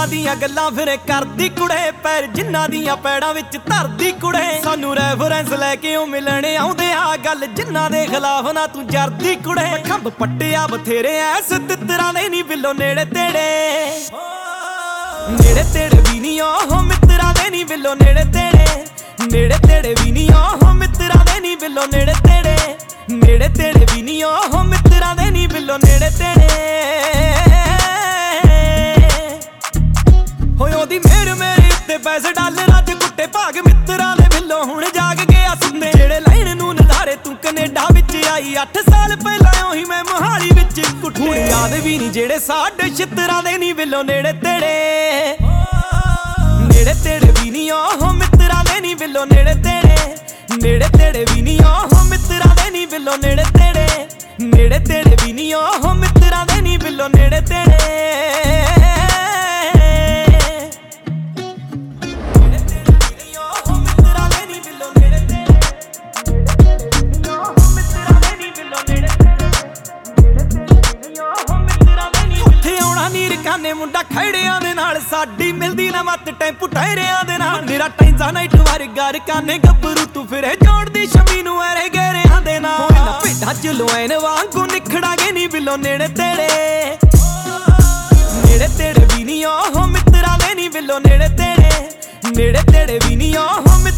ਜਿਨ੍ਹਾਂ ਦੀਆਂ ਗੱਲਾਂ ਫਿਰੇ ਕਰਦੀ ਕੁੜੇ, ਪੈਰ ਜਿਨ੍ਹਾਂ ਦੀਆਂ ਪੈੜਾਂ ਵਿੱਚ ਧਰਦੀ ਕੁੜੇ। ਸਾਨੂੰ ਰੈਫਰੈਂਸ ਲੈ ਕੇ ਉਹ ਮਿਲਣ ਆਉਂਦੇ ਆ, ਗੱਲ ਜਿਨ੍ਹਾਂ ਦੇ ਖਿਲਾਫ ਨਾ ਤੂੰ ਜਰਦੀ ਕੁੜੇ। ਖੰਭ ਪੱਟਿਆ ਬਥੇਰੇ ਐਸ ਤਿੱਤਰਾਂ ਦੇ ਨੀ ਬਿੱਲੋ ਨੇੜੇ ਤੇੜੇ, ਨੇੜੇ ਤੇੜੇ ਵੀ ਨੀ ਉਹ ਮਿੱਤਰਾਂ ਦੇ ਨੀ ਬਿੱਲੋ ਨੇੜੇ ਤੇੜੇ, ਨੇੜੇ ਤੇੜੇ ਵੀ ਨੀ ਉਹ ਮਿੱਤਰਾਂ ਦੇ ਨੀ ਬਿੱਲੋ ਨੇੜੇ ਤੇੜੇ, ਨੇੜੇ ਤੇੜੇ ਵੀ ਨੀ ਉਹ ਮਿੱਤਰਾਂ ਦੇ ਨੀ ਬਿੱਲੋ ਨੇੜੇ ਤੇੜੇ। ਹੋਏ ਉਹਦੀ ਮੇਰ ਮੇਰੇ ਉੱਤੇ ਪੈਸੇ ਡਾਲਰਾਂ 'ਚ ਕੁੱਟੇ ਭਾਗ ਮਿੱਤਰਾਂ ਦੇ ਬਿੱਲੋ ਹੁਣ ਜਾਗ ਗਿਆ ਸੁਣਦੇ। ਜਿਹੜੇ ਲਾਈਨ ਨੂੰ ਨਜ਼ਾਰੇ ਤੂੰ ਕੈਨੇਡਾ ਵਿੱਚ ਆਈ 8 ਸਾਲ ਪਹਿਲਾਂ ਉਹੀ ਮੈਂ ਮੋਹਾਲੀ ਵਿੱਚ ਕੁੱਟੇ। ਹੁਣ ਯਾਦ ਵੀ ਨਹੀਂ ਜਿਹੜੇ ਸਾਡੇ ਛਿੱਤਰਾਂ ਦੇ ਨੀ ਬਿੱਲੋ ਨੇੜੇ ਤੇੜੇ, ਨੇੜੇ ਤੇੜੇ ਵੀ ਨੀ ਉਹ ਮਿੱਤਰਾਂ ਦੇ ਨੀ ਬਿੱਲੋ ਨੇੜੇ ਤੇੜੇ, ਨੇੜੇ ਤੇੜੇ ਵੀ ਨੀ ਉਹ ਮਿੱਤਰਾਂ ਦੇ ਨੀ ਬਿੱਲੋ ਨੇੜੇ ਤੇੜੇ, ਨੇੜੇ ਤੇੜੇ ਵੀ ਨੀ ਉਹ ਮਿੱਤਰਾਂ ਦੇ ਨੀ ਬਿੱਲੋ ਨੇੜੇ ਤੇੜੇ। ਮੁੰਡਾ ਖੜਿਆਂ ਦੇ ਨਾਲ ਸਾਡੀ ਮਿਲਦੀ ਨਾ ਮੱਤ ਟੈਂਪੂ ਟਾਇਰਿਆਂ ਦੇ ਨਾਲ। ਮੇਰਾ ਟੈਂਜ਼ਾ ਨਾਈਟ ਵਾਰਗਾ ਰਕਾਨੇ ਗੱਭਰੂ ਤੂੰ ਫਿਰੇ ਜੋੜਦੀ ਸ਼ਮੀ ਨੂੰ ਐਰੇ ਗਹਿਰਿਆਂ ਦੇ ਨਾਲ। ਨਾ ਭੇਡਾਂ ਚ ਲੋਇਨ ਵਾਂਗੂ ਨਿਖੜਾਂਗੇ ਨੀ ਬਿੱਲੋ ਨੇੜੇ ਤੇੜੇ, ਨੇੜੇ ਤੇੜੇ ਵੀ ਨੀ ਉਹ ਮਿੱਤਰਾਂ ਦੇ ਨੀ ਬਿੱਲੋ ਨੇੜੇ ਤੇੜੇ, ਨੇੜੇ ਤੇੜੇ ਵੀ ਨੀ ਉਹ